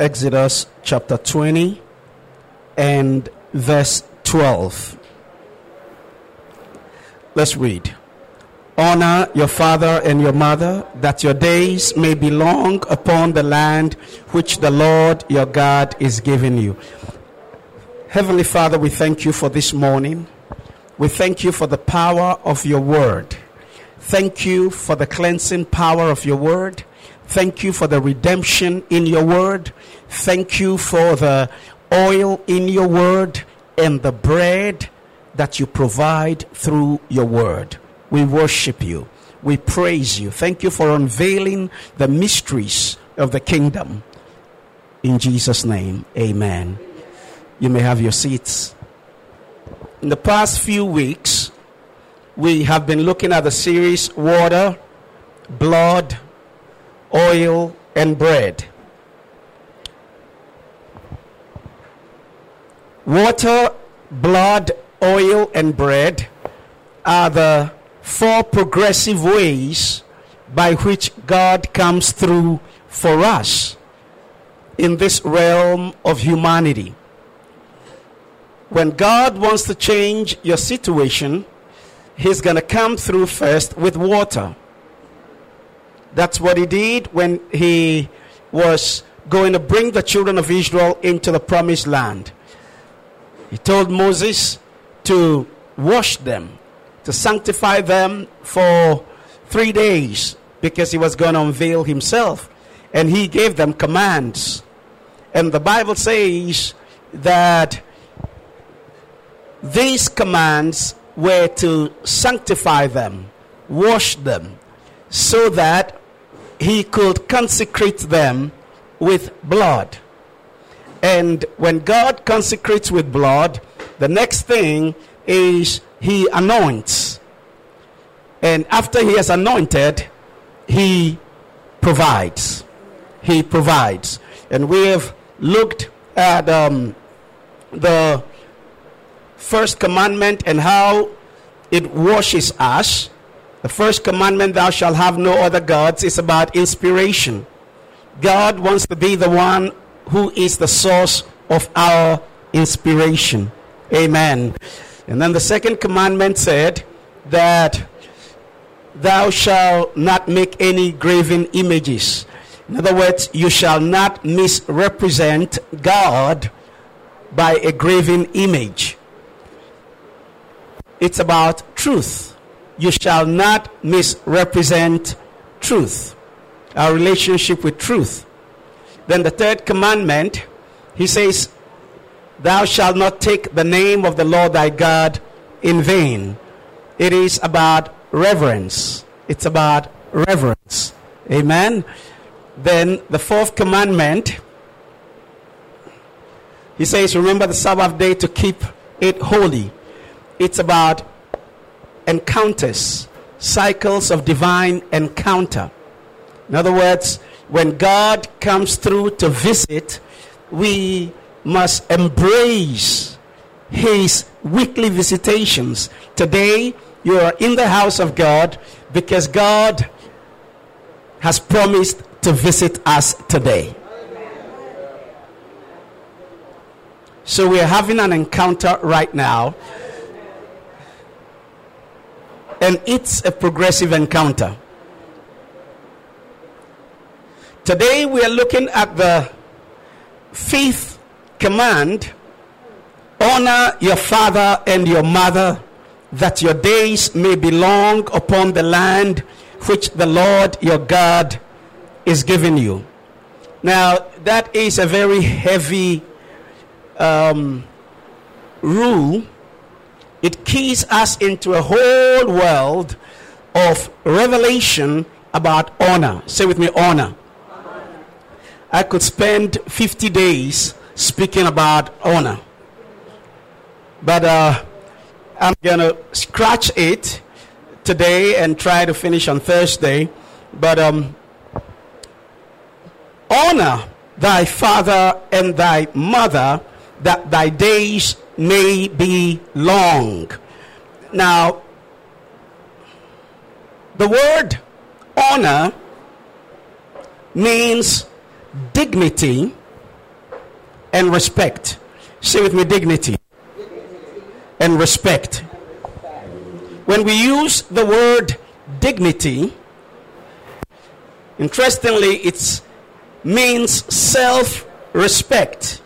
Exodus chapter 20 and verse 12. Let's read. Honor your father and your mother, that your days may be long upon the land which the Lord your God is giving you. Heavenly Father, we thank you for this morning. We thank you for the power of your word. Thank you for the cleansing power of your word. Thank you for the redemption in your word. Thank you for the oil in your word and the bread that you provide through your word. We worship you. We praise you. Thank you for unveiling the mysteries of the kingdom. In Jesus' name, amen. You may have your seats. In the past few weeks, we have been looking at the series Water, Blood, Oil, and Bread. Water, blood, oil, and bread are the four progressive ways by which God comes through for us in this realm of humanity. When God wants to change your situation, he's going to come through first with water. That's what he did when he was going to bring the children of Israel into the promised land. He told Moses to wash them, to sanctify them for 3 days, because he was going to unveil himself. And he gave them commands. And the Bible says that these commands were to sanctify them, wash them, so that he could consecrate them with blood. And when God consecrates with blood, the next thing is he anoints. And after he has anointed, he provides. He provides. And we have looked at the first commandment and how it washes us. The first commandment, thou shalt have no other gods, is about inspiration. God wants to be the one who is the source of our inspiration. Amen. And then the second commandment said that thou shalt not make any graven images. In other words, you shall not misrepresent God by a graven image. It's about truth. You shall not misrepresent truth, our relationship with truth. Then the third commandment, he says, thou shalt not take the name of the Lord thy God in vain. It is about reverence. It's about reverence. Amen. Then the fourth commandment, he says, remember the Sabbath day to keep it holy. It's about encounters, cycles of divine encounter. In other words, when God comes through to visit, we must embrace his weekly visitations. Today, you are in the house of God because God has promised to visit us today. So we are having an encounter right now. And it's a progressive encounter. Today we are looking at the fifth command. Honor your father and your mother, that your days may be long upon the land which the Lord your God is giving you. Now that is a very heavy rule. It keys us into a whole world of revelation about honor. Say with me, honor. I could spend 50 days speaking about honor. But I'm going to scratch it today and try to finish on Thursday. But honor thy father and thy mother, that thy days may be long. Now, the word honor means dignity, and respect. Say with me, dignity and respect. When we use the word dignity, interestingly, it means self-respect.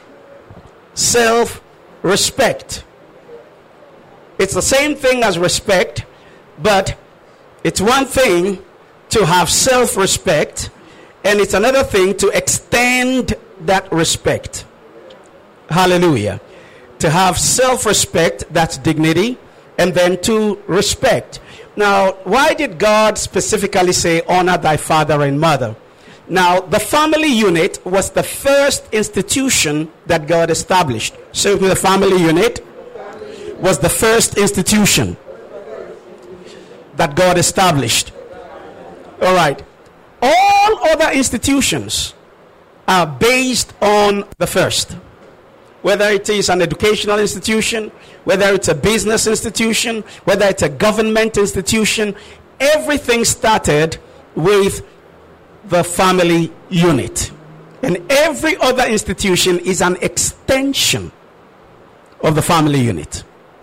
Self-respect. It's the same thing as respect, but it's one thing to have self-respect, and it's another thing to extend that respect. Hallelujah. To have self-respect, that's dignity, and then to respect. Now, why did God specifically say, honor thy father and mother? Now, the family unit was the first institution that God established. So, the family unit was the first institution that God established. All right. All other institutions are based on the first. Whether it is an educational institution, whether it's a business institution, whether it's a government institution, everything started with the family unit. And every other institution is an extension of the family unit.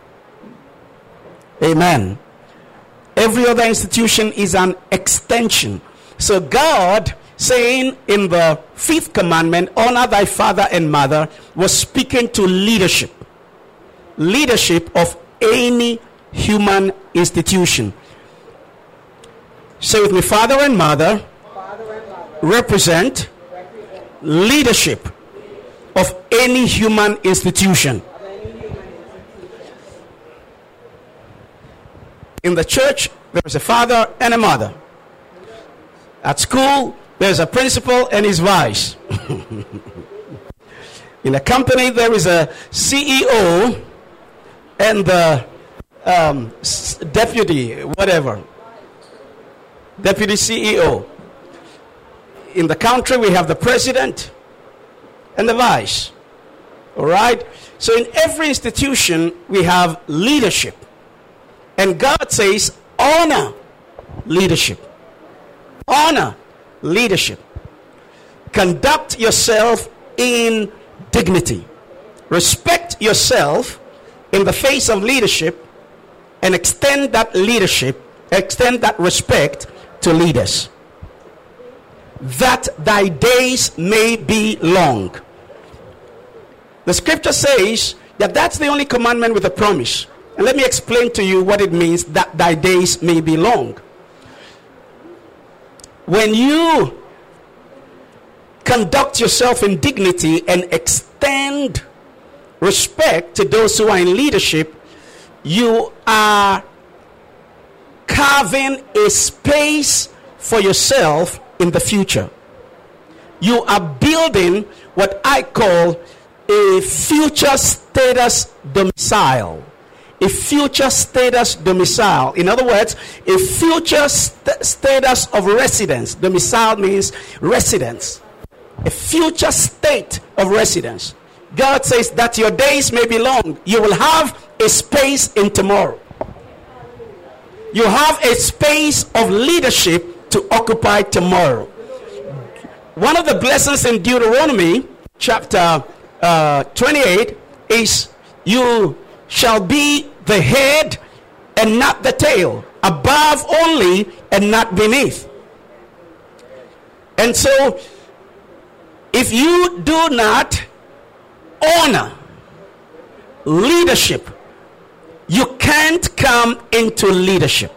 Amen. Every other institution is an extension. So God, saying in the 5th commandment, honor thy father and mother, was speaking to leadership. Leadership of any human institution. Say with me, father and mother represent leadership of any human institution. In the church, there is a father and a mother. At school, there's a principal and his vice. In a company, there is a CEO and the deputy, whatever. Deputy CEO. In the country, we have the president and the vice. All right? So in every institution, we have leadership. And God says, honor leadership. Honor leadership. Conduct yourself in dignity. Respect yourself in the face of leadership and extend that leadership, extend that respect to leaders. That thy days may be long. The scripture says that that's the only commandment with a promise. And let me explain to you what it means that thy days may be long. When you conduct yourself in dignity and extend respect to those who are in leadership, you are carving a space for yourself in the future. You are building what I call a future status domicile. A future status domicile. In other words, a future status of residence. Domicile means residence. A future state of residence. God says that your days may be long. You will have a space in tomorrow. You have a space of leadership to occupy tomorrow. One of the blessings in Deuteronomy chapter 28 is you shall be the head and not the tail, above only and not beneath. And so, if you do not honor leadership, you can't come into leadership.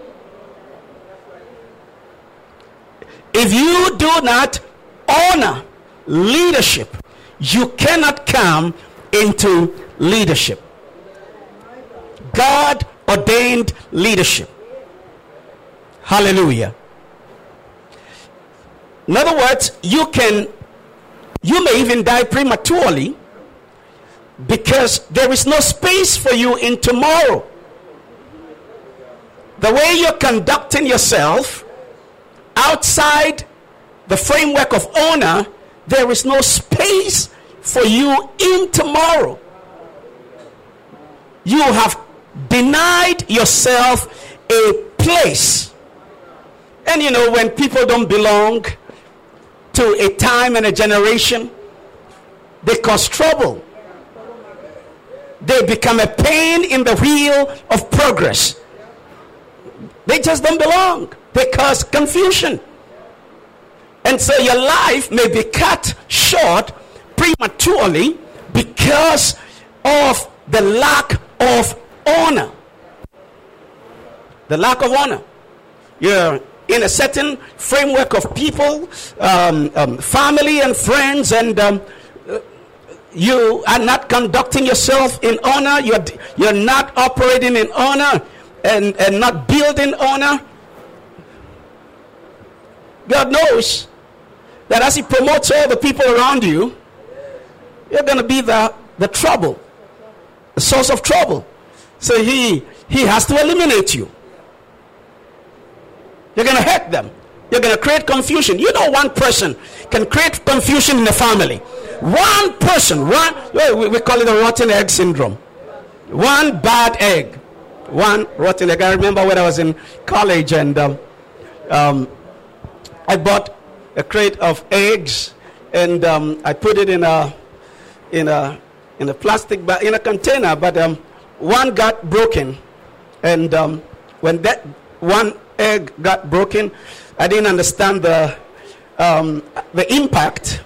If you do not honor leadership, you cannot come into leadership. God ordained leadership. Hallelujah. In other words, you may even die prematurely because there is no space for you in tomorrow. The way you're conducting yourself outside the framework of honor, there is no space for you in tomorrow. You have denied yourself a place. And you know, when people don't belong to a time and a generation, They cause trouble. They become a pain in the wheel of progress. They just don't belong. They cause confusion. And so your life may be cut short prematurely because of the lack of honor. The lack of honor. You're in a certain framework of people, family and friends, and you are not conducting yourself in honor. You're not operating in honor and not building honor. God knows that as He promotes all the people around you, you're going to be the trouble, the source of trouble. So He has to eliminate you. You're going to hurt them. You're going to create confusion. You know, one person can create confusion in a family. One person, we call it the rotten egg syndrome. One bad egg. One rotten egg. I remember when I was in college and I bought a crate of eggs and I put it in a plastic bag, in a container, but one got broken, and when that one egg got broken, I didn't understand the impact.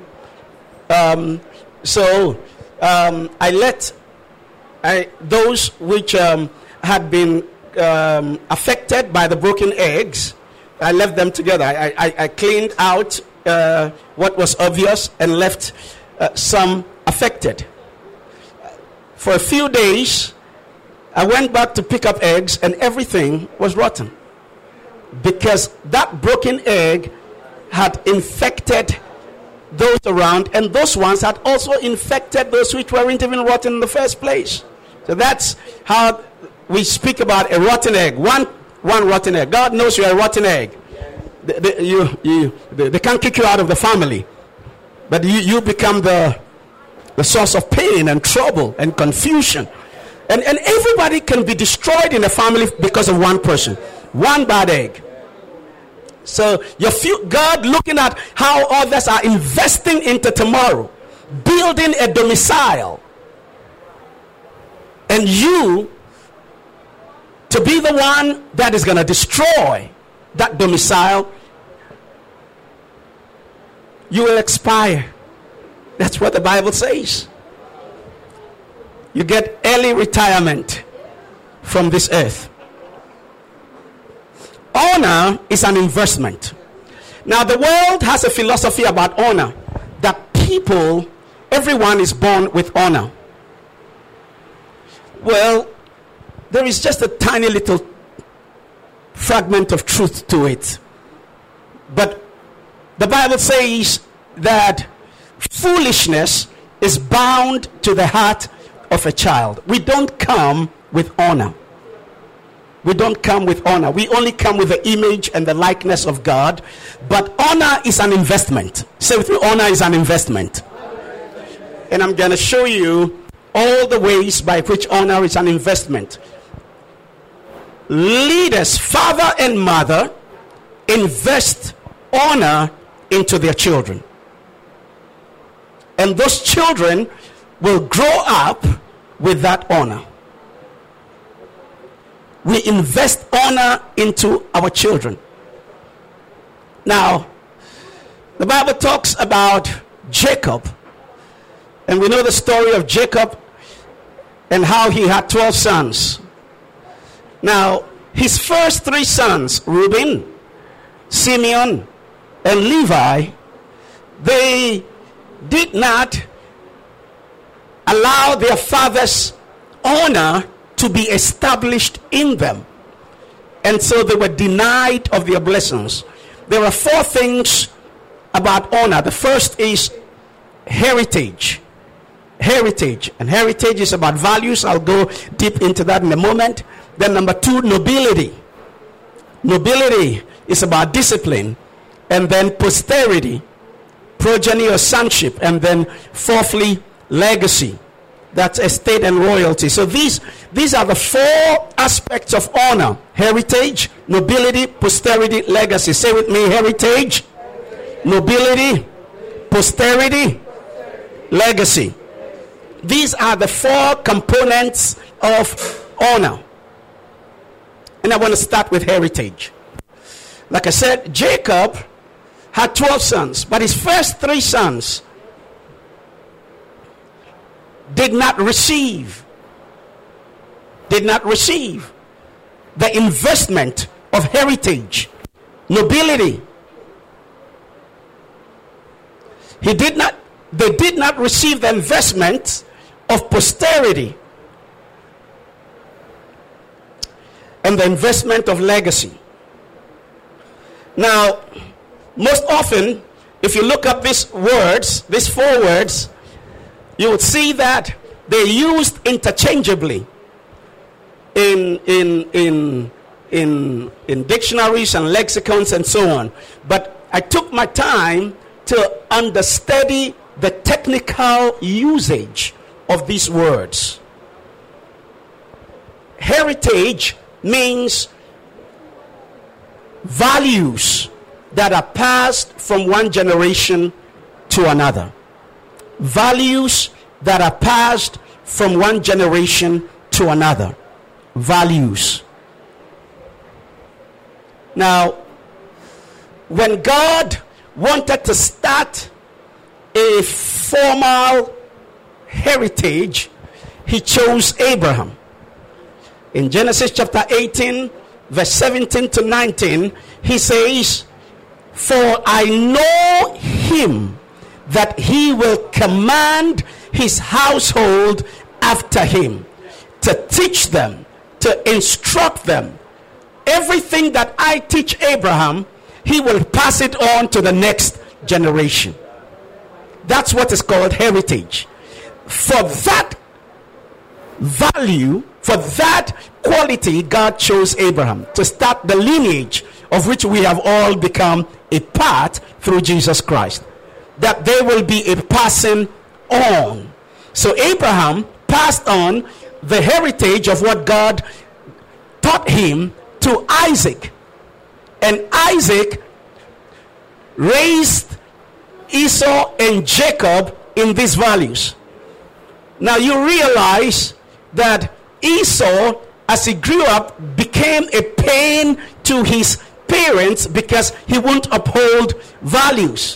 So I let those which had been affected by the broken eggs, I left them together. I cleaned out what was obvious and left some affected. For a few days, I went back to pick up eggs and everything was rotten, because that broken egg had infected those around, and those ones had also infected those which weren't even rotten in the first place. So that's how we speak about a rotten egg. One rotten egg. God knows you're a rotten egg. They can't kick you out of the family, but you become the source of pain and trouble and confusion. And everybody can be destroyed in a family because of one person, one bad egg. So God looking at how others are investing into tomorrow, building a domicile, and you to be the one that is going to destroy that domicile, you will expire. That's what the Bible says. You get early retirement from this earth. Honor is an investment. Now, the world has a philosophy about honor, that everyone is born with honor. Well, there is just a tiny little fragment of truth to it. But the Bible says that foolishness is bound to the heart of a child. We don't come with honor. We don't come with honor. We only come with the image and the likeness of God. But honor is an investment. Say with me, honor is an investment. And I'm going to show you all the ways by which honor is an investment. Leaders, father and mother, invest honor into their children. And those children will grow up with that honor. We invest honor into our children. Now, the Bible talks about Jacob. And we know the story of Jacob and how he had 12 sons. Now, his first 3 sons, Reuben, Simeon, and Levi, they did not allow their father's honor to be established in them. And so they were denied of their blessings. There are 4 things about honor. The first is heritage. Heritage. And heritage is about values. I'll go deep into that in a moment. Then number 2, nobility. Nobility is about discipline. And then posterity, progeny or sonship. And then fourthly, legacy. That's estate and royalty. So these are the 4 aspects of honor: heritage, nobility, posterity, legacy. Say with me: heritage, nobility, posterity, legacy. These are the four components of honor. And I want to start with heritage. Like I said, Jacob had 12 sons, but his first 3 sons did not receive the investment of heritage, nobility. They did not receive the investment of posterity and the investment of legacy. Now, most often, if you look up these 4 words, you would see that they're used interchangeably in dictionaries and lexicons and so on. But I took my time to understudy the technical usage of these words. Heritage means values that are passed from one generation to another. Values that are passed from one generation to another. Values. Now, when God wanted to start a formal heritage, he chose Abraham. In Genesis chapter 18, verse 17 to 19, he says, "For I know him that he will command his household after him, to teach them, to instruct them. Everything that I teach Abraham, he will pass it on to the next generation." That's what is called heritage. For that value, for that quality, God chose Abraham to start the lineage of which we have all become a part through Jesus Christ. That there will be a passing on. So Abraham passed on the heritage of what God taught him to Isaac. And Isaac raised Esau and Jacob in these values. Now you realize that Esau, as he grew up, became a pain to his parents because he won't uphold values.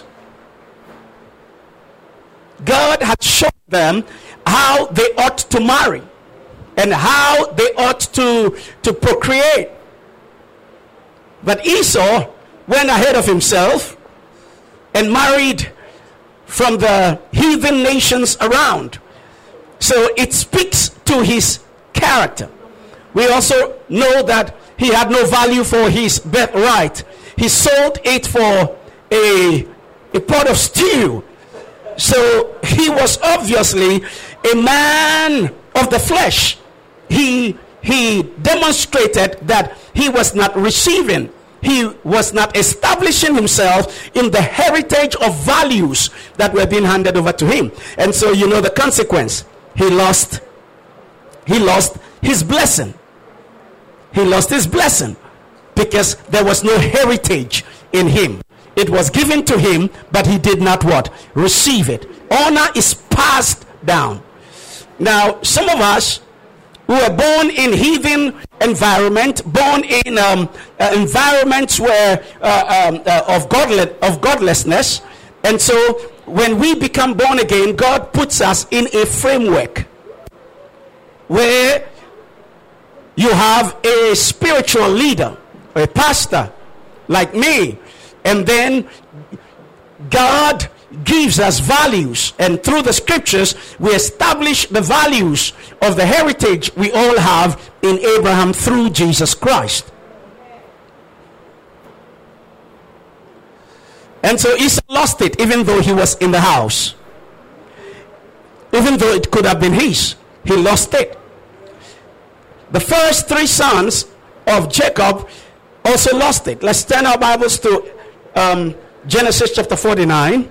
God had shown them how they ought to marry and how they ought to procreate. But Esau went ahead of himself and married from the heathen nations around. So it speaks to his character. We also know that he had no value for his birthright. He sold it for a pot of stew. So he was obviously a man of the flesh. He demonstrated that he was not receiving, he was not establishing himself in the heritage of values that were being handed over to him. And so you know the consequence. He lost his blessing. He lost his blessing because there was no heritage in him. It was given to him, but he did not what? Receive it. Honor is passed down. Now, some of us who were born in heathen environment, born in environments where of godlessness, and so when we become born again, God puts us in a framework where you have a spiritual leader, a pastor like me, and then God gives us values, and through the scriptures we establish the values of the heritage we all have in Abraham through Jesus Christ. And so Esau lost it, even though he was in the house. Even though it could have been his, he lost it. The first 3 sons of Jacob also lost it. Let's turn our Bibles to Genesis chapter 49.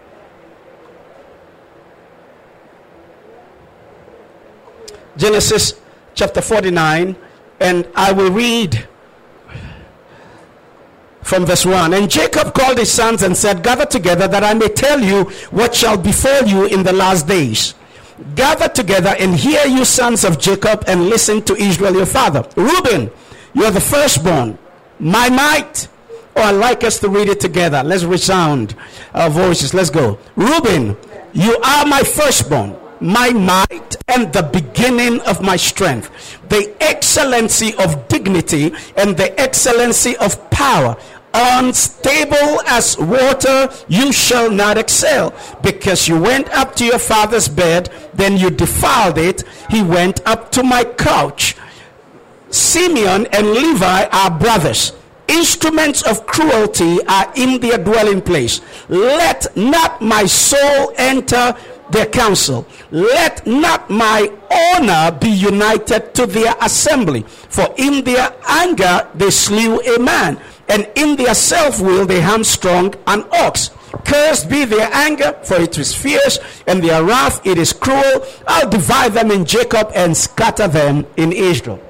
Genesis chapter 49, and I will read from verse 1. And Jacob called his sons and said, gather together that I may tell you what shall befall you in the last days. Gather together and hear, you sons of Jacob, and listen to Israel your father. Reuben, you are the firstborn, my might. Oh, I'd like us to read it together. Let's resound our voices. Let's go. Reuben, you are my firstborn, my might, and the beginning of my strength, the excellency of dignity and the excellency of power. Unstable as water, you shall not excel, because you went up to your father's bed, then you defiled it. He went up to my couch. Simeon and Levi are brothers. Instruments of cruelty are in their dwelling place. Let not my soul enter their council. Let not my honor be united to their assembly. For in their anger they slew a man, and in their self-will they hamstrung an ox. Cursed be their anger, for it is fierce, and their wrath, it is cruel. I'll divide them in Jacob and scatter them in Israel.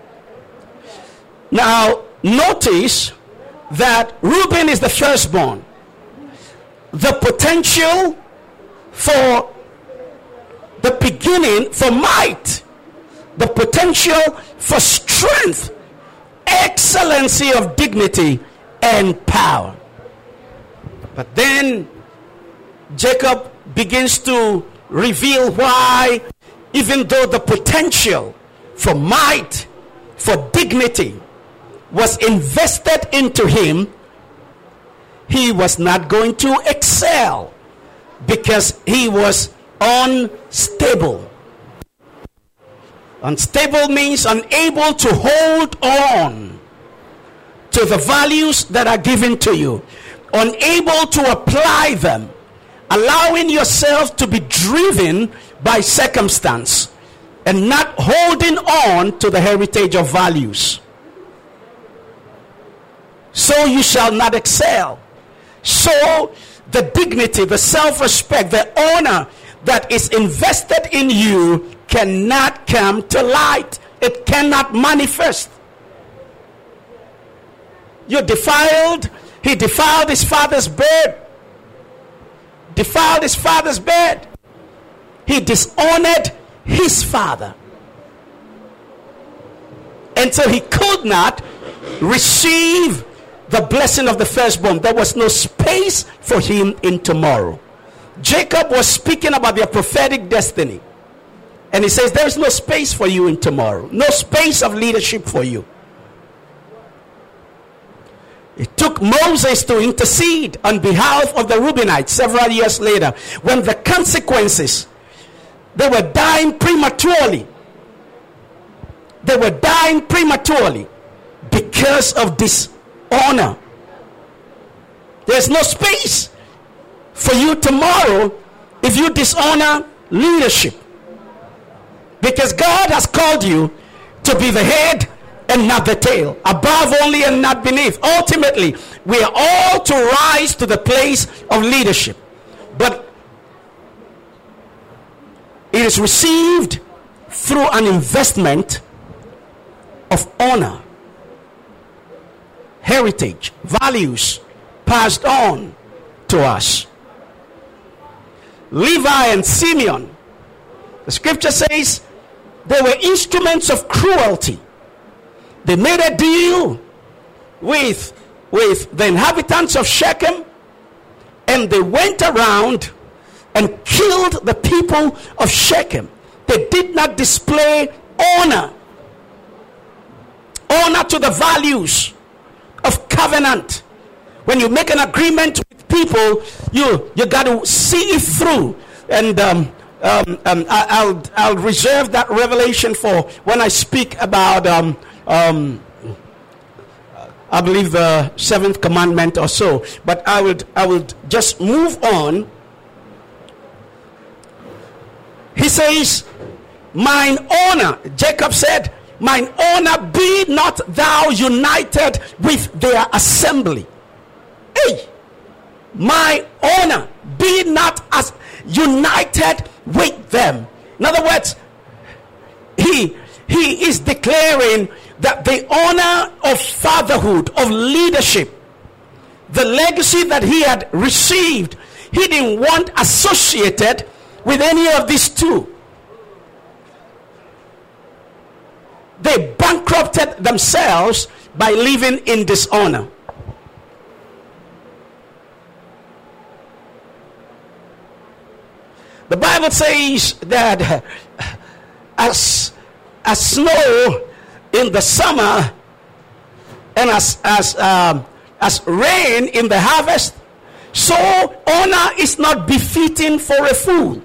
Now, notice that Reuben is the firstborn. The potential for the beginning, for might, the potential for strength, excellency of dignity and power. But then Jacob begins to reveal why, even though the potential for might, for dignity was invested into him, he was not going to excel because he was unstable. Unstable means unable to hold on to the values that are given to you, unable to apply them, allowing yourself to be driven by circumstance and not holding on to the heritage of values. So you shall not excel. So the dignity, the self-respect, the honor that is invested in you cannot come to light. It cannot manifest. You defiled. He defiled his father's bed. Defiled his father's bed. He dishonored his father. And so he could not receive the blessing of the firstborn. There was no space for him in tomorrow. Jacob was speaking about their prophetic destiny. And he says, there is no space for you in tomorrow. No space of leadership for you. It took Moses to intercede on behalf of the Reubenites several years later, when the consequences, they were dying prematurely. They were dying prematurely because of dishonor. There's no space for you tomorrow if you dishonor leadership. Because God has called you to be the head and not the tail, above only and not beneath. Ultimately, we are all to rise to the place of leadership. But it is received through an investment of honor, heritage, values passed on to us. Levi and Simeon, the scripture says, they were instruments of cruelty. They made a deal with the inhabitants of Shechem, and they went around and killed the people of Shechem. They did not display honor to the values of covenant. When you make an agreement with people, you got to see it through. And I'll reserve that revelation for when I speak about I believe the seventh commandment or so. But I would just move on. He says, mine honor, Jacob said, mine honor, be not thou united with their assembly. Hey, my honor, be not as united with them. In other words, he is declaring that the honor of fatherhood, of leadership, the legacy that he had received, he didn't want associated with any of these two. They bankrupted themselves by living in dishonor. The Bible says that as snow in the summer and as rain in the harvest, so honor is not befitting for a fool.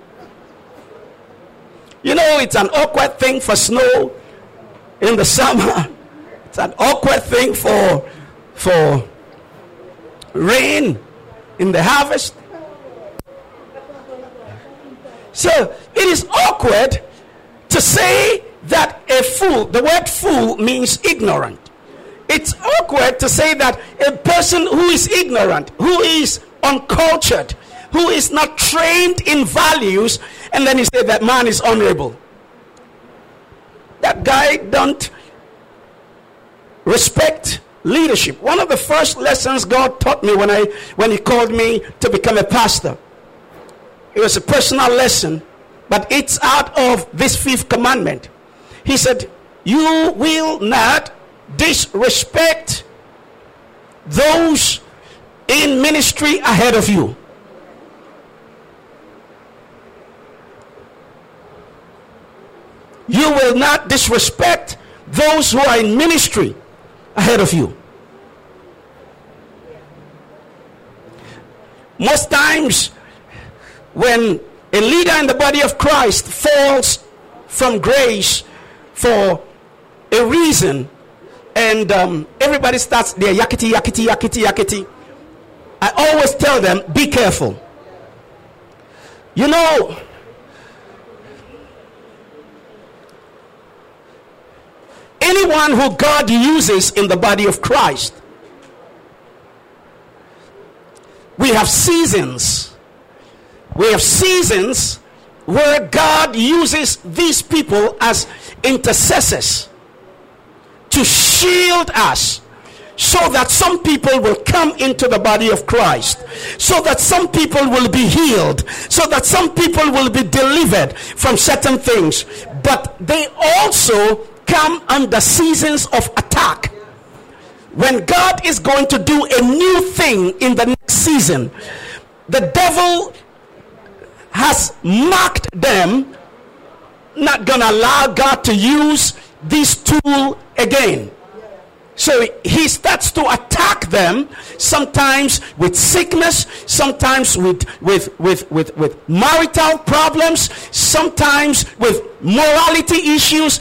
You know, it's an awkward thing for snow in the summer. It's an awkward thing for rain in the harvest. So it is awkward to say that a fool, the word fool means ignorant. It's awkward to say that a person who is ignorant, who is uncultured, who is not trained in values, and then you say that man is honorable. That guy don't respect leadership. One of the first lessons God taught me when he called me to become a pastor, it was a personal lesson, but it's out of this 5th commandment. He said, you will not disrespect those in ministry ahead of you. You will not disrespect those who are in ministry ahead of you. Most times, when a leader in the body of Christ falls from grace for a reason, and everybody starts their yakety, I always tell them, be careful. You know, anyone who God uses in the body of Christ, we have seasons. We have seasons where God uses these people as intercessors to shield us, so that some people will come into the body of Christ, so that some people will be healed, so that some people will be delivered from certain things. But they also come under seasons of attack. When God is going to do a new thing in the next season, the devil has marked them, not gonna allow God to use this tool again. So he starts to attack them, sometimes with sickness, sometimes with marital problems, sometimes with morality issues.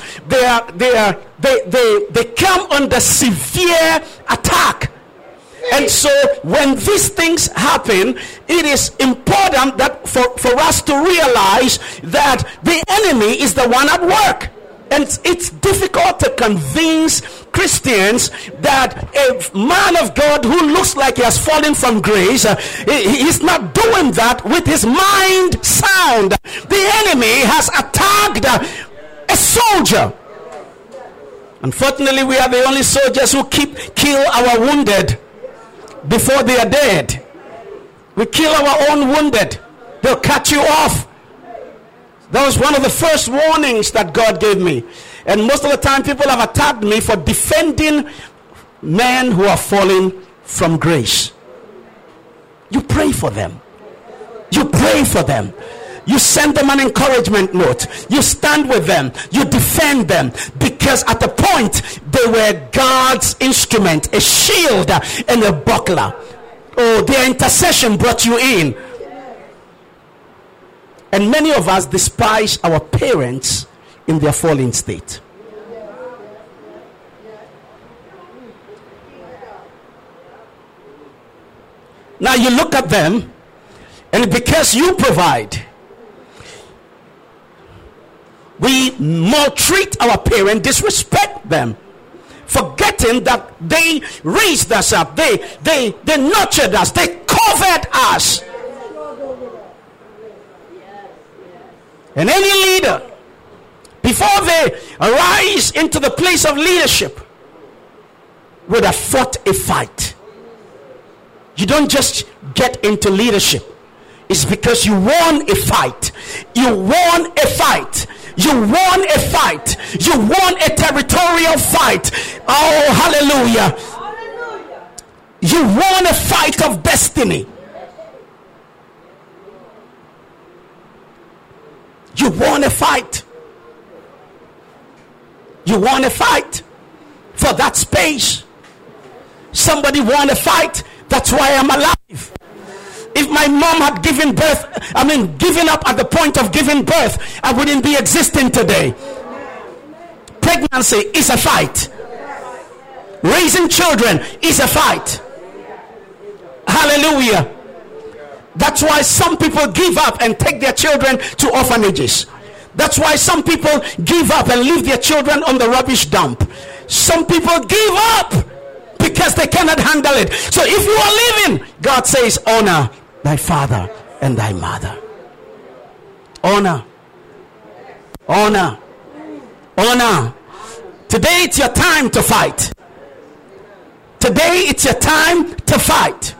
They come under severe attack. And so when these things happen, it is important that for us to realize that the enemy is the one at work. And it's difficult to convince Christians that a man of God who looks like he has fallen from grace, he's not doing that with his mind sound. The enemy has attacked a soldier. Unfortunately, we are the only soldiers who kill our wounded before they are dead. We kill our own wounded. They'll cut you off. That was one of the first warnings that God gave me. And most of the time people have attacked me for defending men who are falling from grace. You pray for them. You pray for them. You send them an encouragement note. You stand with them. You defend them. Because at the point they were God's instrument, a shield and a buckler. Oh, their intercession brought you in. And many of us despise our parents in their fallen state. Now you look at them, and because you provide, we maltreat our parents, disrespect them, forgetting that they raised us up, they nurtured us, they covered us. And any leader, before they arise into the place of leadership, would have fought a fight. You don't just get into leadership. It's because you won a fight. You won a fight. You won a fight. You won a territorial fight. Oh, hallelujah. You won a fight of destiny. You won a fight. You won a fight for that space. Somebody won a fight. That's why I'm alive. If my mom had given up at the point of giving birth, I wouldn't be existing today. Pregnancy is a fight. Raising children is a fight. Hallelujah. That's why some people give up and take their children to orphanages. That's why some people give up and leave their children on the rubbish dump. Some people give up because they cannot handle it. So if you are living, God says, honor thy father and thy mother. Honor. Honor. Honor. Today it's your time to fight. Today it's your time to fight.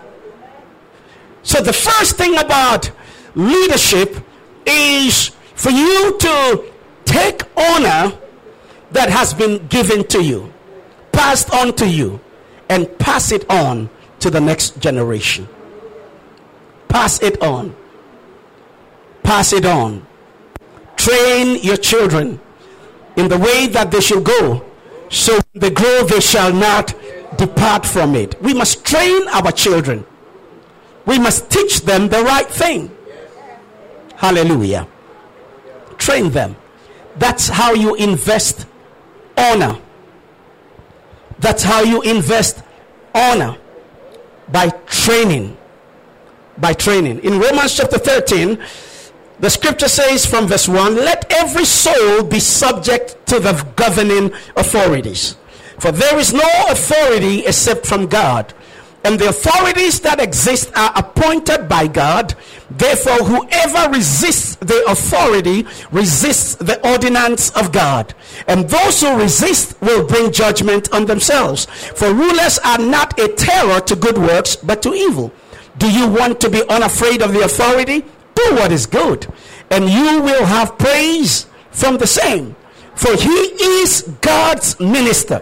So the first thing about leadership is for you to take honor that has been given to you, passed on to you, and pass it on to the next generation. Pass it on. Pass it on. Train your children in the way that they should go, so when they grow they shall not depart from it. We must train our children. We must teach them the right thing. Hallelujah. Train them. That's how you invest honor. That's how you invest honor. By training. By training. In Romans chapter 13, the scripture says from verse 1, let every soul be subject to the governing authorities. For there is no authority except from God. And the authorities that exist are appointed by God. Therefore, whoever resists the authority resists the ordinance of God. And those who resist will bring judgment on themselves. For rulers are not a terror to good works, but to evil. Do you want to be unafraid of the authority? Do what is good, and you will have praise from the same. For he is God's minister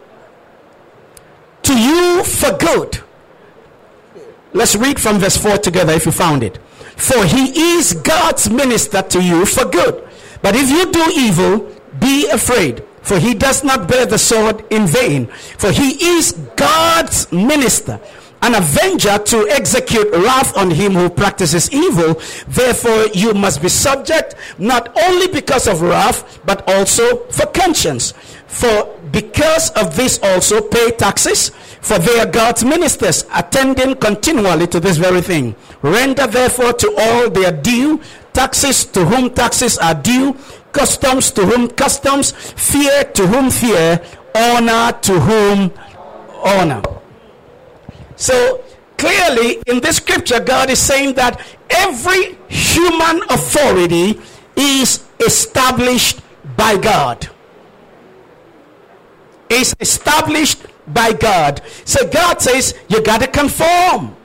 to you for good. Let's read from verse 4 together if you found it. For he is God's minister to you for good. But if you do evil, be afraid, for he does not bear the sword in vain. For he is God's minister, an avenger to execute wrath on him who practices evil. Therefore you must be subject, not only because of wrath, but also for conscience. For because of this also pay taxes, for they are God's ministers, attending continually to this very thing. Render therefore to all their due, taxes to whom taxes are due, customs to whom customs, fear to whom fear, honor to whom honor. So clearly in this scripture, God is saying that every human authority is established by God. Is established by God. So God says you got to conform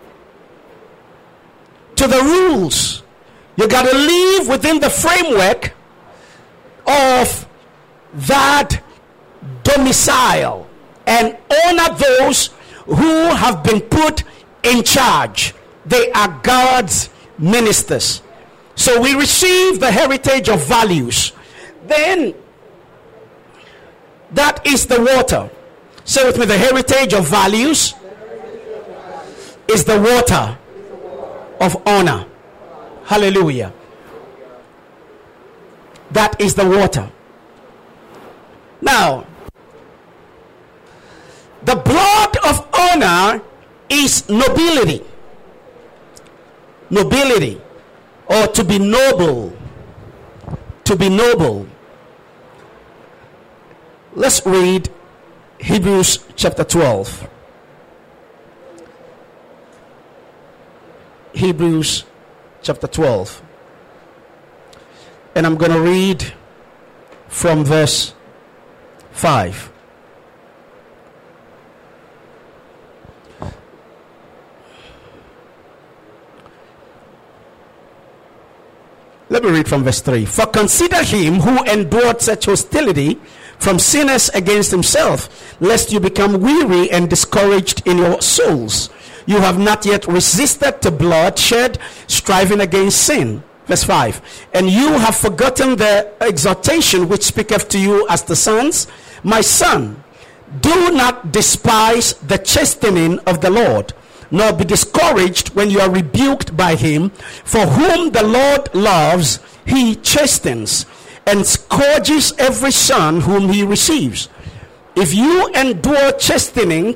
to the rules. You got to live within the framework of that domicile and honor those who have been put in charge. They are God's ministers. So we receive the heritage of values. Then that is the water. Say with me, the heritage of values is the water of honor. Hallelujah. That is the water. Now, the blood of honor is nobility. Nobility, or to be noble. To be noble. Let's read Hebrews chapter 12. Hebrews chapter 12. And I'm going to read from verse 5. Let me read from verse 3. For consider him who endured such hostility from sinners against himself, lest you become weary and discouraged in your souls. You have not yet resisted to bloodshed, striving against sin. Verse 5. And you have forgotten the exhortation which speaketh to you as the sons. My son, do not despise the chastening of the Lord, nor be discouraged when you are rebuked by him. For whom the Lord loves, he chastens, and scourges every son whom he receives. If you endure chastening,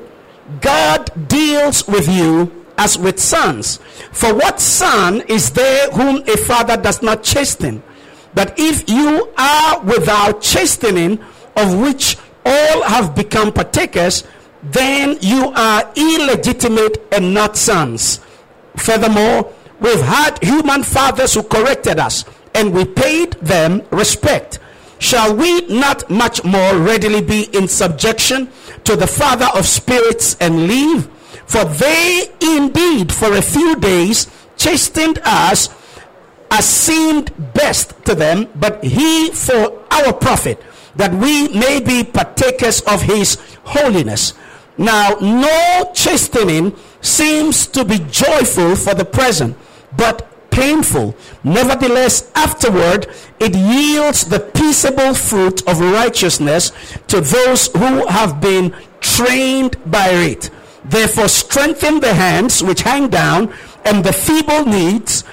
God deals with you as with sons. For what son is there whom a father does not chasten? But if you are without chastening, of which all have become partakers, then you are illegitimate and not sons. Furthermore, we've had human fathers who corrected us, and we paid them respect. Shall we not much more readily be in subjection to the Father of spirits and live? For they indeed for a few days chastened us as seemed best to them, but he for our profit, that we may be partakers of his holiness. Now no chastening seems to be joyful for the present, but painful. Nevertheless, afterward it yields the peaceable fruit of righteousness to those who have been trained by it. Therefore strengthen the hands which hang down and the feeble knees,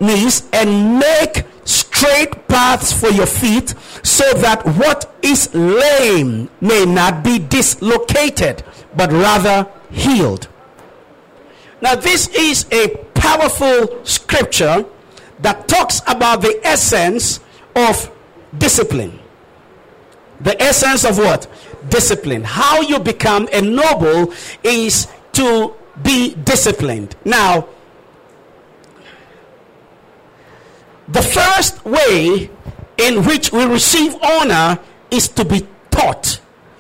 and make straight paths for your feet, so that what is lame may not be dislocated, but rather healed. Now this is a powerful scripture that talks about the essence of discipline. The essence of what? Discipline. How you become a noble is to be disciplined. Now, the first way in which we receive honor is to be taught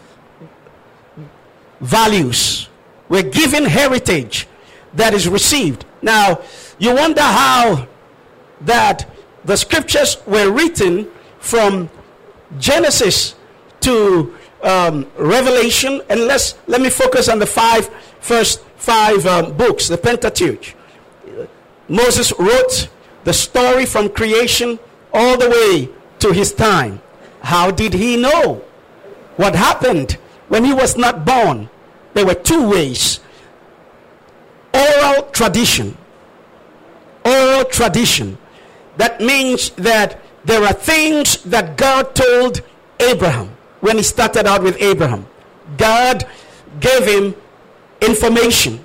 values. We're given heritage that is received. Now, you wonder how that the scriptures were written from Genesis to Revelation, and let me focus on the first five books, the Pentateuch. Moses wrote the story from creation all the way to his time. How did he know what happened when he was not born? There were two ways. Oral tradition. Oral tradition. That means that there are things that God told Abraham when he started out with Abraham. God gave him information.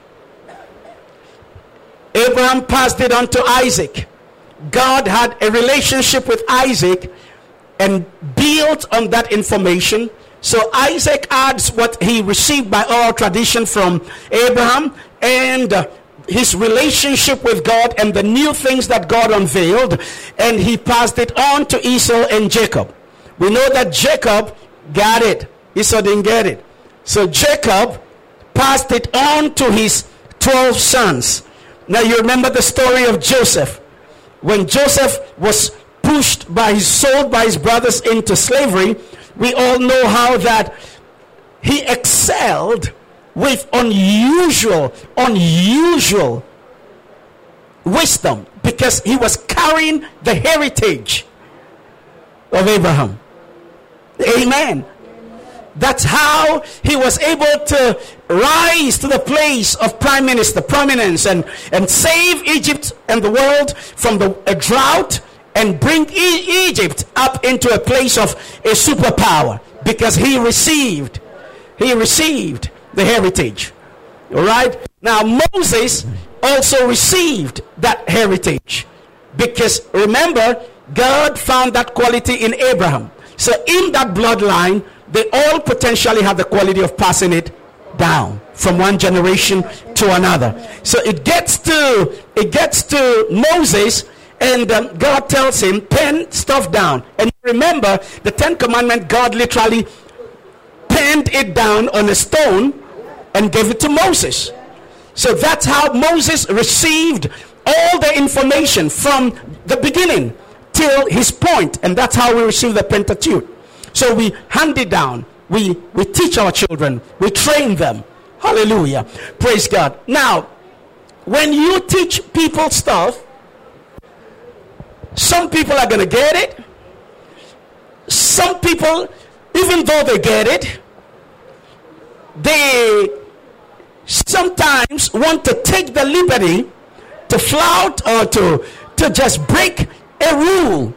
Abraham passed it on to Isaac. God had a relationship with Isaac and built on that information. So Isaac adds what he received by oral tradition from Abraham and his relationship with God and the new things that God unveiled, and he passed it on to Esau and Jacob. We know that Jacob got it. Esau didn't get it. So Jacob passed it on to his 12 sons. Now you remember the story of Joseph. When Joseph was sold by his brothers into slavery, we all know how that he excelled with unusual wisdom, because he was carrying the heritage of Abraham. Amen. That's how he was able to rise to the place of prime minister prominence and save Egypt and the world from a drought and bring Egypt up into a place of a superpower, because he received the heritage. All right. Now Moses also received that heritage, because remember, God found that quality in Abraham. So in that bloodline, they all potentially have the quality of passing it down from one generation to another. So it gets to Moses, and God tells him, pen stuff down. And remember, the 10 Commandments, God literally penned it down on a stone and gave it to Moses. So that's how Moses received all the information from the beginning till his point, and that's how we receive the Pentateuch. So we hand it down. We teach our children. We train them. Hallelujah. Praise God. Now, when you teach people stuff, some people are going to get it. Some people, even though they get it, they sometimes want to take the liberty to flout or to just break a rule.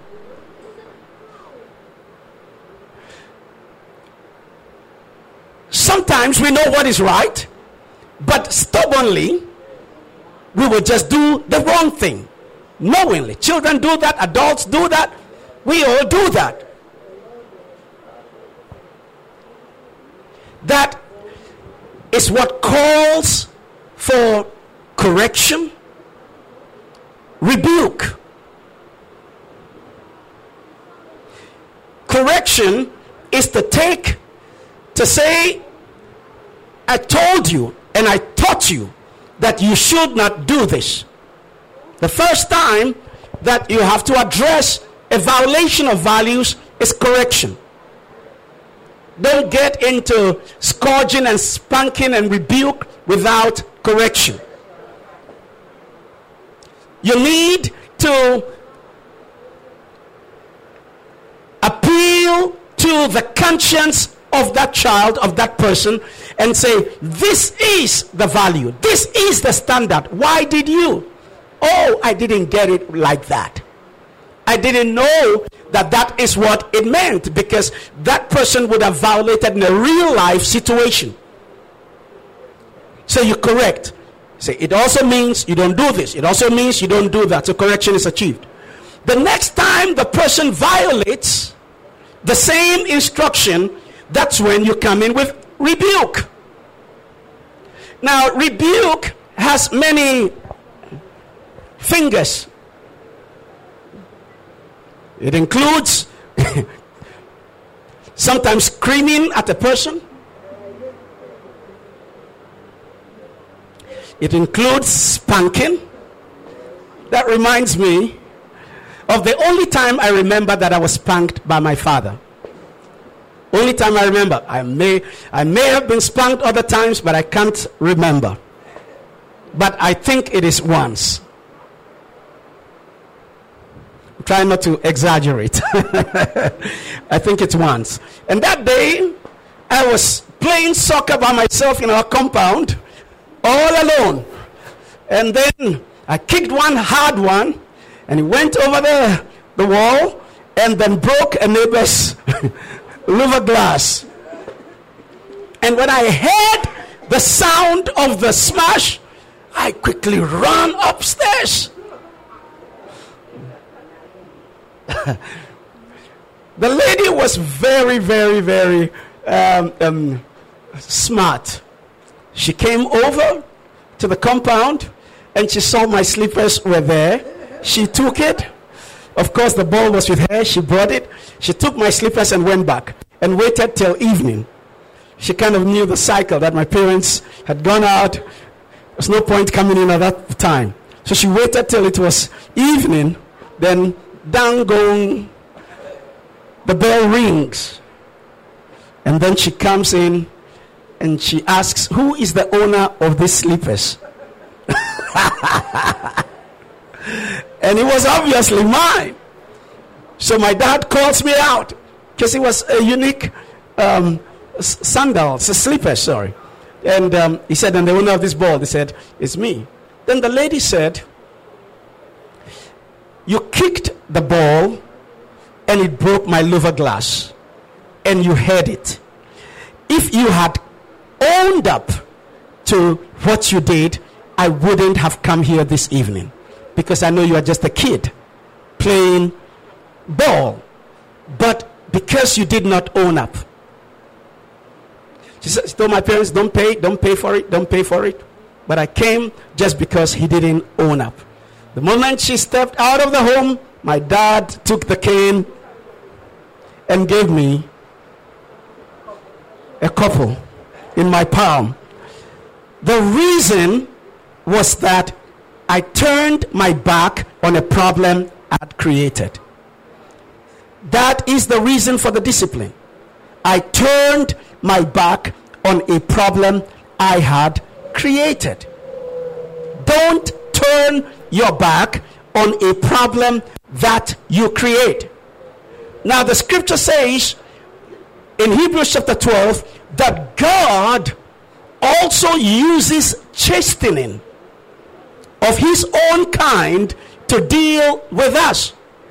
Sometimes we know what is right, but stubbornly we will just do the wrong thing. Knowingly. Children do that, adults do that, we all do that. That is what calls for correction, rebuke. Correction is to say, I told you and I taught you that you should not do this. The first time that you have to address a violation of values is correction. Don't get into scourging and spanking and rebuke without correction. You need to appeal to the conscience of that child, of that person, and say, this is the value, this is the standard. Why did you? Oh, I didn't get it like that. I didn't know that is what it meant, because that person would have violated in a real life situation. So you correct. Say, it also means you don't do this. It also means you don't do that. So correction is achieved. The next time the person violates the same instruction, that's when you come in with rebuke. Now, rebuke has many fingers. It includes sometimes screaming at a person. It includes spanking. That reminds me of the only time I remember that I was spanked by my father. Only time I remember. I may have been spanked other times, but I can't remember. But I think it is once. Try not to exaggerate. I think it's once. And that day, I was playing soccer by myself in our compound, all alone. And then I kicked one hard one, and it went over the wall, and then broke a neighbor's louver glass. And when I heard the sound of the smash, I quickly ran upstairs. The lady was very, very, very smart. She came over to the compound and she saw my slippers were there. She took it. Of course, the ball was with her. She brought it. She took my slippers and went back and waited till evening. She kind of knew the cycle that my parents had gone out. There's no point coming in at that time. So she waited till it was evening. Then down going, the bell rings, and then she comes in and she asks, who is the owner of these slippers? And it was obviously mine. So my dad calls me out, because it was a unique sandals, a slipper, sorry. And he said, and the owner of this ball, he said, it's me. Then the lady said, you kicked the ball and it broke my louver glass, and you heard it. If you had owned up to what you did, I wouldn't have come here this evening, because I know you are just a kid playing ball. But because you did not own up, she told my parents, don't pay for it. But I came just because he didn't own up. The moment she stepped out of the home, my dad took the cane and gave me a couple in my palm. The reason was that I turned my back on a problem I had created. That is the reason for the discipline. I turned my back on a problem I had created. Don't turn your back on a problem that you create. Now the scripture says in Hebrews chapter 12 that God also uses chastening of his own kind to deal with us.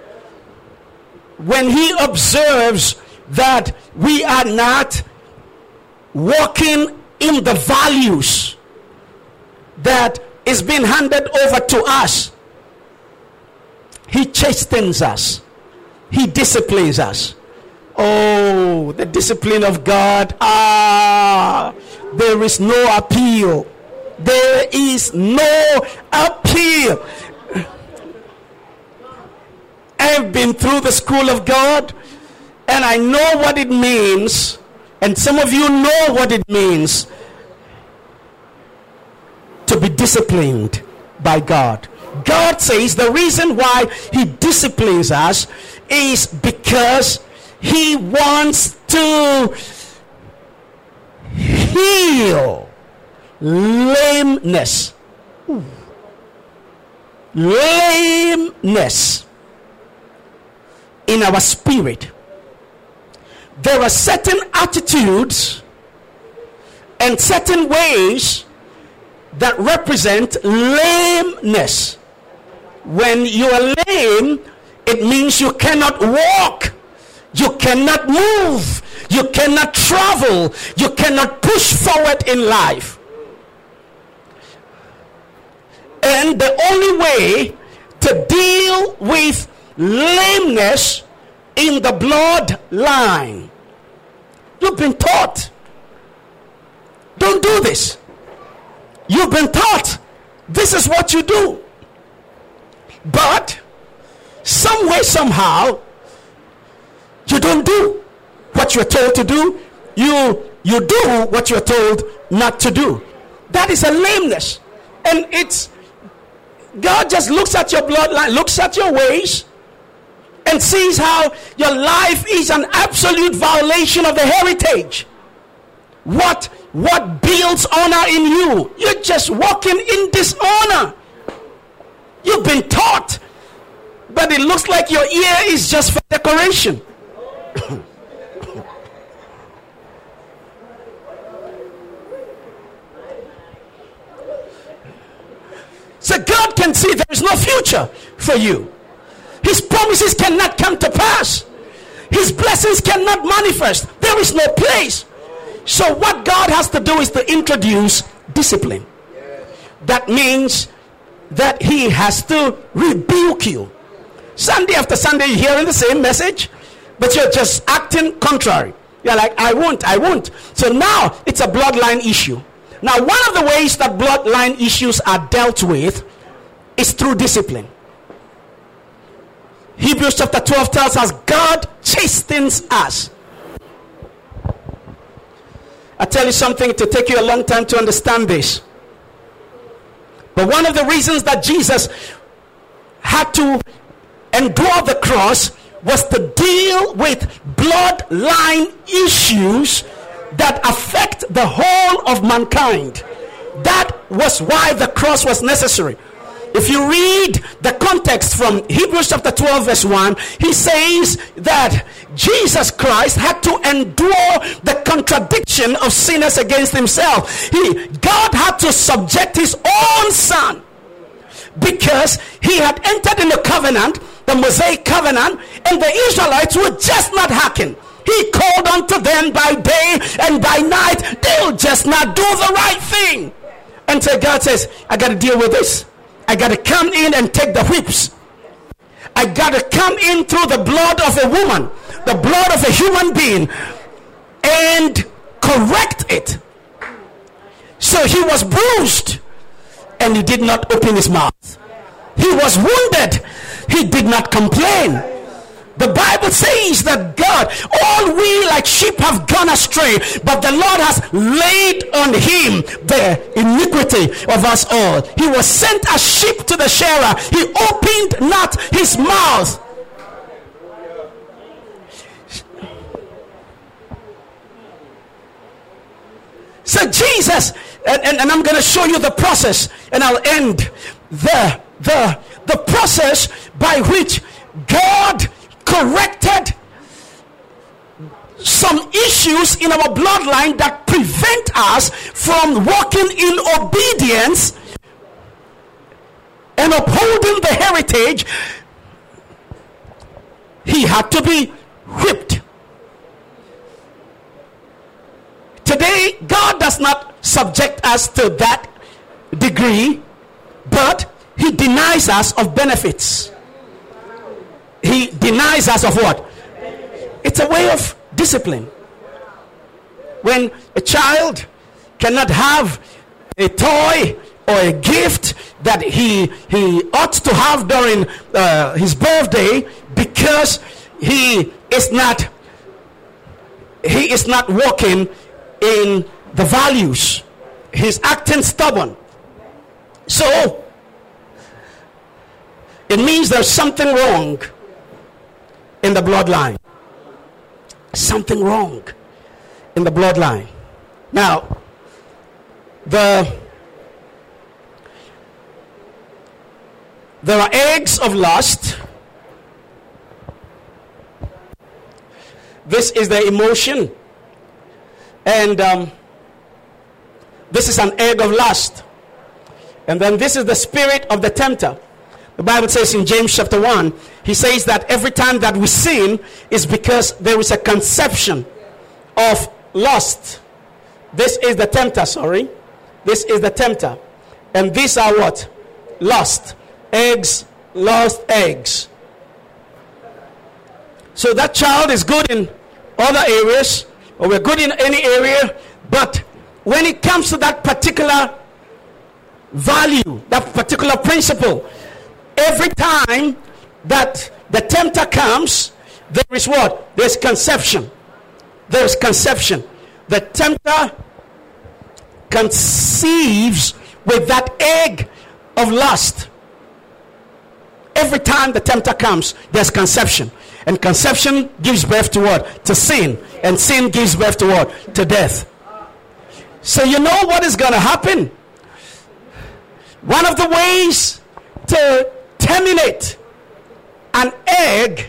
When he observes that we are not walking in the values that is being handed over to us, he chastens us. He disciplines us. Oh, the discipline of God. There is no appeal. There is no appeal. I've been through the school of God, and I know what it means, and some of you know what it means to be disciplined by God. God says the reason why he disciplines us is because he wants to heal lameness. Lameness in our spirit. There are certain attitudes and certain ways that represent lameness. When you are lame, it means you cannot walk, you cannot move, you cannot travel, you cannot push forward in life. And the only way to deal with lameness in the bloodline, you've been taught, don't do this. You've been taught this is what you do. But some way, somehow, you don't do what you're told to do. You do what you're told not to do. That is a lameness. And it's God just looks at your bloodline, looks at your ways, and sees how your life is an absolute violation of the heritage. What builds honor in you? You're just walking in dishonor. You've been taught, but it looks like your ear is just for decoration. So God can see there is no future for you. His promises cannot come to pass. His blessings cannot manifest. There is no place. So what God has to do is to introduce discipline. That means that he has to rebuke you. Sunday after Sunday you're hearing the same message, but you're just acting contrary. You're like, I won't. So now it's a bloodline issue. Now one of the ways that bloodline issues are dealt with is through discipline. Hebrews chapter 12 tells us God chastens us. I tell you something, it will take you a long time to understand this. But one of the reasons that Jesus had to endure the cross was to deal with bloodline issues that affect the whole of mankind. That was why the cross was necessary. If you read the context from Hebrews chapter 12 verse 1, he says that Jesus Christ had to endure the contradiction of sinners against himself. God had to subject his own son because he had entered in the covenant, the Mosaic covenant, and the Israelites were just not hearkening. He called unto them by day and by night. They'll just not do the right thing. And so God says, I got to deal with this. I got to come in and take the whips. I got to come in through the blood of a woman, the blood of a human being, and correct it. So he was bruised and he did not open his mouth. He was wounded. He did not complain. The Bible says that God, all we like sheep have gone astray, but the Lord has laid on him the iniquity of us all. He was sent as sheep to the shearer. He opened not his mouth. says, and I'm going to show you the process, and I'll end there. The process by which God corrected some issues in our bloodline that prevent us from walking in obedience and upholding the heritage. He had to be whipped. Today, God does not subject us to that degree, but he denies us of benefits. He denies us of what? It's a way of discipline. When a child cannot have a toy or a gift that he ought to have during his birthday because he is not walking in the values, he's acting stubborn, so it means there's something wrong in the bloodline. Something wrong in the bloodline. Now, there are eggs of lust. This is the emotion, and this is an egg of lust. And then this is the spirit of the tempter. The Bible says in James chapter 1, he says that every time that we sin is because there is a conception of lust. This is the tempter, sorry. This is the tempter. And these are what? Lust. Eggs, lust, eggs. So that child is good in other areas, or we're good in any area, but when it comes to that particular value, that particular principle, every time that the tempter comes, there is what? There's conception. There's conception. The tempter conceives with that egg of lust. Every time the tempter comes, there's conception. And conception gives birth to what? To sin. And sin gives birth to what? To death. So you know what is going to happen? One of the ways to terminate an egg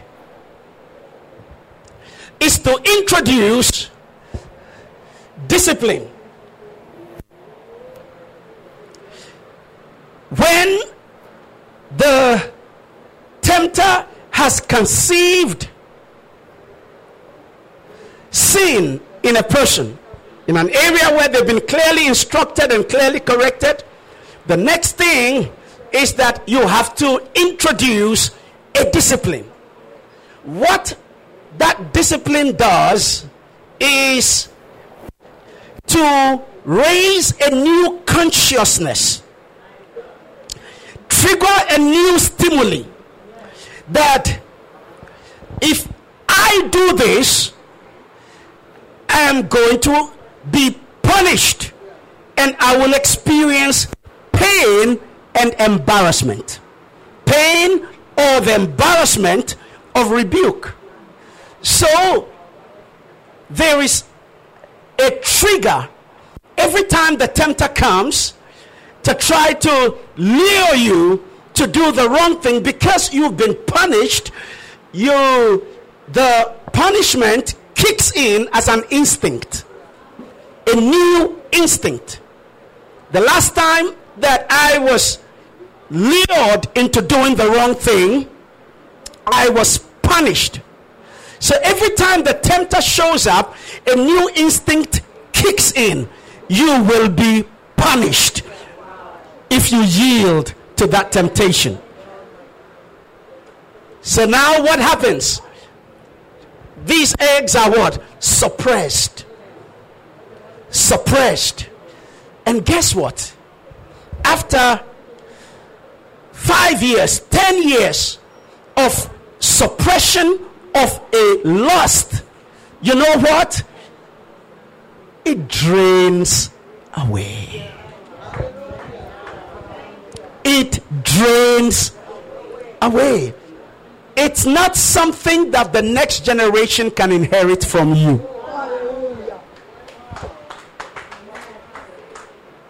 is to introduce discipline. When the tempter has conceived sin in a person, in an area where they've been clearly instructed and clearly corrected, the next thing is that you have to introduce a discipline. What that discipline does is to raise a new consciousness, trigger a new stimuli, that if I do this, I am going to be punished and I will experience pain and embarrassment. Pain or the embarrassment of rebuke. So there is a trigger every time the tempter comes to try to lure you to do the wrong thing because you've been punished. The punishment kicks in as an instinct, a new instinct. The last time that I was lured into doing the wrong thing, I was punished. So every time the tempter shows up, a new instinct kicks in. You will be punished if you yield to that temptation. So now what happens? These eggs are what? Suppressed. Suppressed. And guess what? After 5 years, 10 years of suppression of a lust, you know what? It drains away. It drains away. It's not something that the next generation can inherit from you.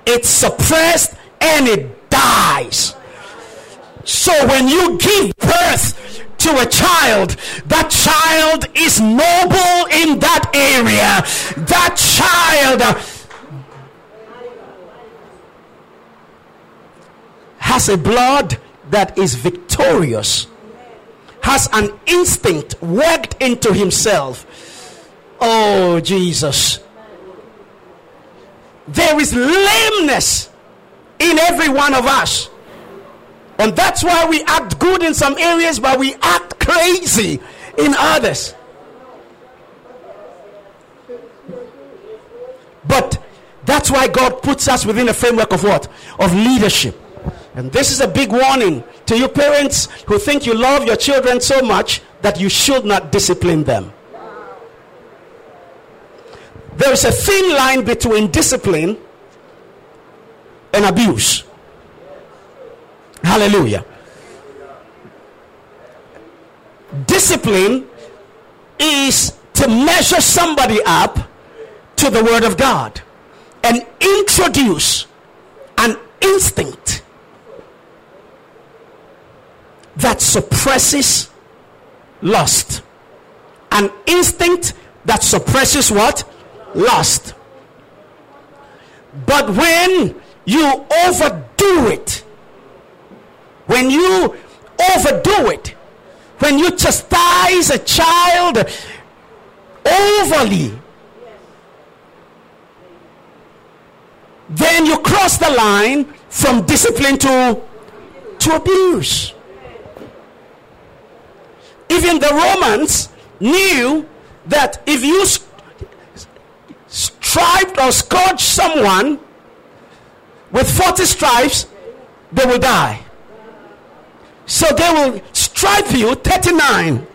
it's suppressed and it dies. So when you give birth to a child, that child is noble in that area. That child has a blood that is victorious, has an instinct worked into himself. Oh, Jesus. There is lameness in every one of us. And that's why we act good in some areas, but we act crazy in others. But that's why God puts us within a framework of what? Of leadership. And this is a big warning to you parents who think you love your children so much that you should not discipline them. There is a thin line between discipline and abuse. Hallelujah. Discipline is to measure somebody up to the Word of God and introduce an instinct that suppresses lust. An instinct that suppresses what? Lust. But when you overdo it, when you chastise a child overly, then you cross the line from discipline to abuse. Even the Romans knew that if you striped or scourged someone with 40 stripes, they will die. So they will stripe you 39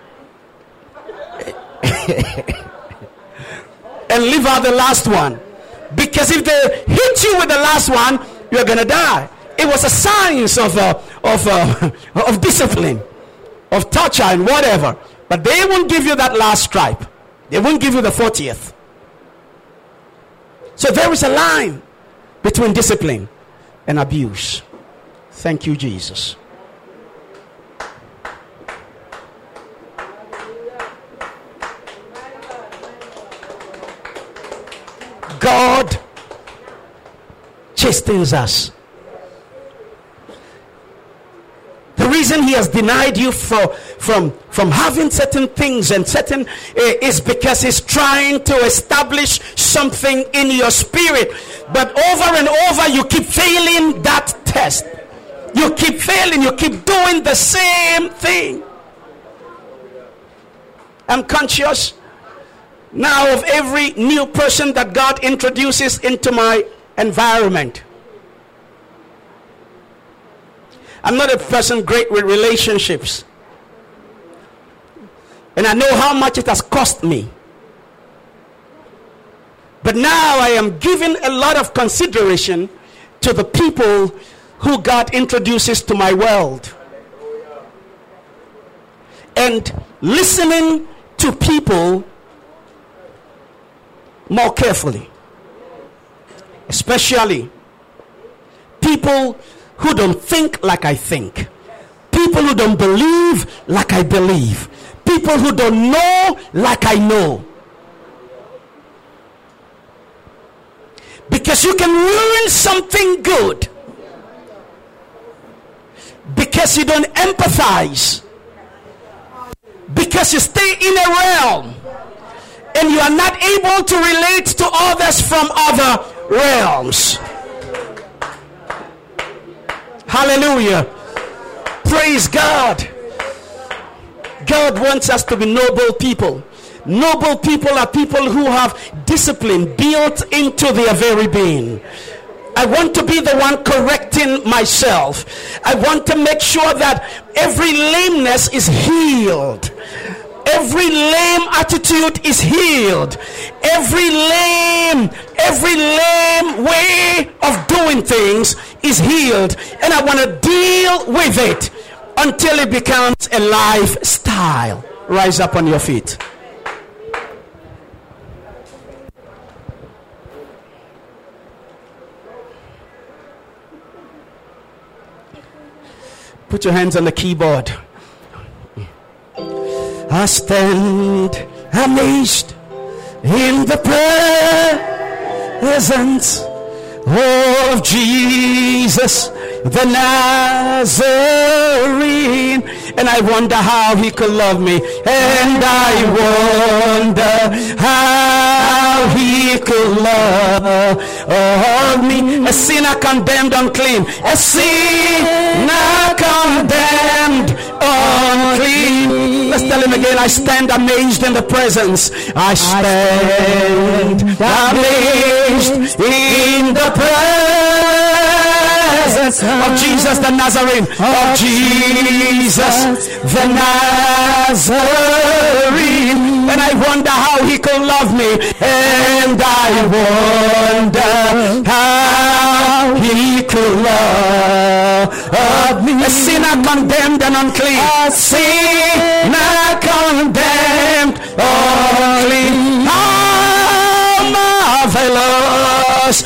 and leave out the last one. Because if they hit you with the last one, you're going to die. It was a science of discipline, of torture and whatever. But they won't give you that last stripe. They won't give you the 40th. So there is a line between discipline and abuse. Thank you, Jesus. God chastens us. The reason he has denied you from having certain things and certain is because he's trying to establish something in your spirit. But over and over you keep failing that test. You keep failing. You keep doing the same thing. I'm conscious now of every new person that God introduces into my environment. I'm not a person great with relationships. And I know how much it has cost me. But now I am giving a lot of consideration to the people who God introduces to my world. And listening to people more carefully. Especially people who don't think like I think. People who don't believe like I believe. People who don't know like I know. Because you can ruin something good because you don't empathize, because you stay in a realm and you are not able to relate to others from other realms. Hallelujah. Praise God. God wants us to be noble people. Noble people are people who have discipline built into their very being. I want to be the one correcting myself. I want to make sure that every lameness is healed. Every lame attitude is healed. Every lame way of doing things is healed. And I want to deal with it until it becomes a lifestyle. Rise up on your feet. Put your hands on the keyboard. I stand amazed in the presence of Jesus the Nazarene, and I wonder how he could love me, and I wonder how he could love me. A sinner condemned unclean, a sinner condemned unclean. Let's tell him again. I stand amazed in the presence. I stand amazed in the presence of Jesus the Nazarene, of Jesus the Nazarene, and I wonder how he could love me, and I wonder how he could love me. A sinner condemned and unclean, a sinner condemned unclean. How marvelous,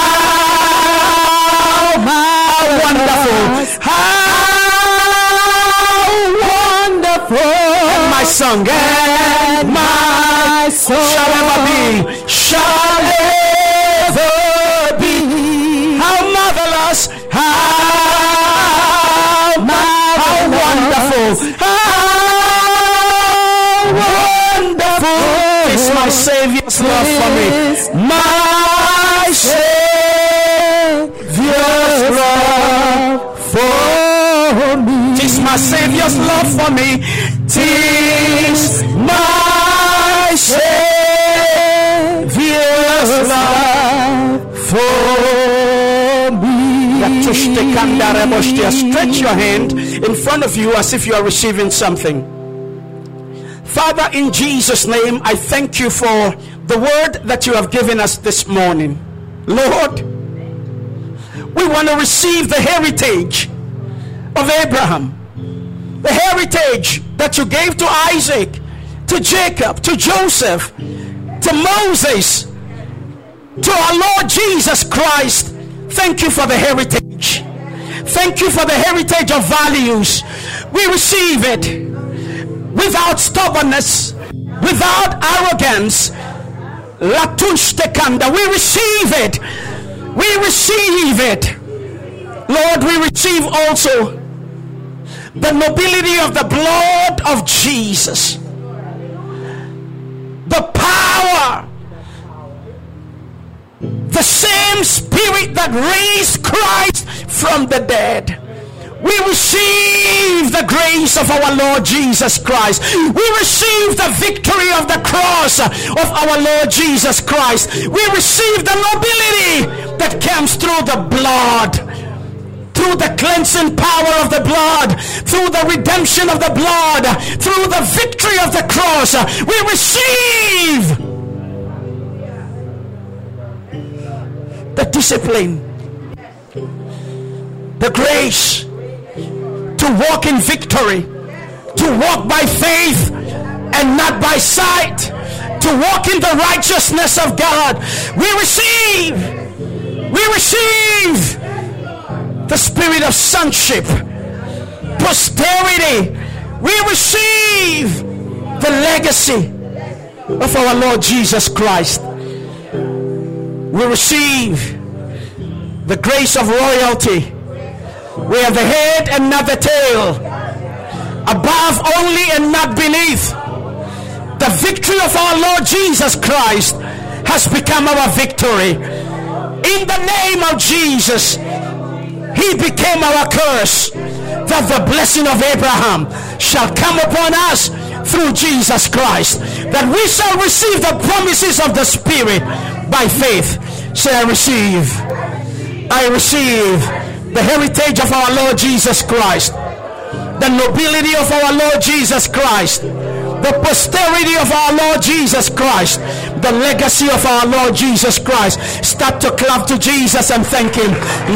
wonderful, how wonderful, and my song, and my song shall ever be, how marvelous, how wonderful, how wonderful is my Savior's love for me, my Savior's love for me. Tis my Savior's love for me. Tis my Savior's love for me. Stretch your hand in front of you as if you are receiving something. Father, in Jesus' name, I thank you for the word that you have given us this morning. Lord, we want to receive the heritage of Abraham, the heritage that you gave to Isaac, to Jacob, to Joseph, to Moses, to our Lord Jesus Christ. Thank you for the heritage. Thank you for the heritage of values. We receive it without stubbornness, without arrogance. Latunshtekanda, we receive it. We receive it. Lord, we receive also the nobility of the blood of Jesus, the power, the same spirit that raised Christ from the dead. We receive the grace of our Lord Jesus Christ. We receive the victory of the cross of our Lord Jesus Christ. We receive the nobility that comes through the blood, through the cleansing power of the blood, through the redemption of the blood, through the victory of the cross. We receive the discipline, the grace to walk in victory, to walk by faith and not by sight, to walk in the righteousness of God. We receive the spirit of sonship, posterity. We receive the legacy of our Lord Jesus Christ. We receive the grace of royalty. We are the head and not the tail, above only and not beneath. The victory of our Lord Jesus Christ has become our victory. In the name of Jesus, he became our curse, that the blessing of Abraham shall come upon us through Jesus Christ, that we shall receive the promises of the Spirit by faith. Say, I receive the heritage of our Lord Jesus Christ, the nobility of our Lord Jesus Christ, the posterity of our Lord Jesus Christ, the legacy of our Lord Jesus Christ. Start to clap to Jesus and thank him.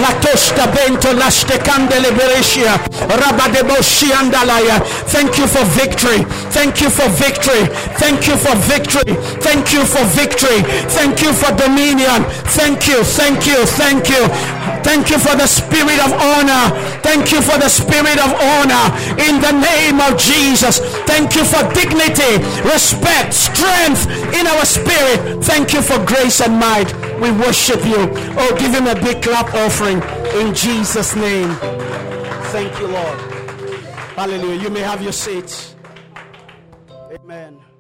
Thank you for victory. Thank you for victory. Thank you for victory. Thank you for victory. Thank you for dominion. Thank you. Thank you. Thank you. Thank you for the spirit of honor. Thank you for the spirit of honor in the name of Jesus. Thank you for dignity, respect, strength in our spirit. Thank you for grace and might. We worship you. Oh, give him a big clap offering in Jesus' name. Thank you, Lord. Hallelujah. You may have your seats. Amen.